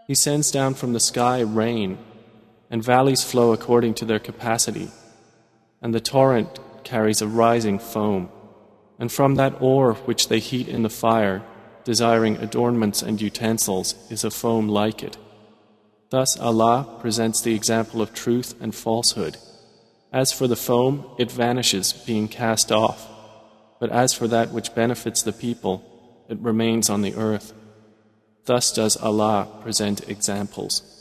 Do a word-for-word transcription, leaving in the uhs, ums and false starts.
He sends down from the sky rain, and valleys flow according to their capacity, and the torrent carries a rising foam, and from that ore which they heat in the fire, desiring adornments and utensils, is a foam like it. Thus Allah presents the example of truth and falsehood. As for the foam, it vanishes, being cast off. But as for that which benefits the people, it remains on the earth. Thus does Allah present examples.